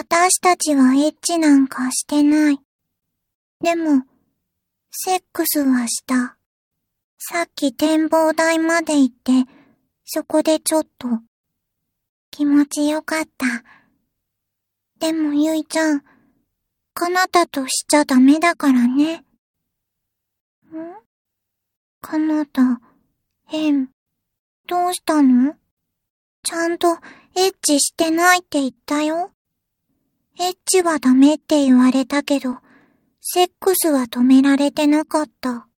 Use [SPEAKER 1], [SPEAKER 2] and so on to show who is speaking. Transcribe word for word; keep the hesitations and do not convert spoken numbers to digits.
[SPEAKER 1] 私たちはエッチなんかしてない。でも、セックスはした。さっき展望台まで行って、そこでちょっと、気持ちよかった。でもゆいちゃん、かなたとしちゃダメだからね。ん？かなた、変。どうしたの？ちゃんとエッチしてないって言ったよ。エッチはダメって言われたけど、セックスは止められてなかった。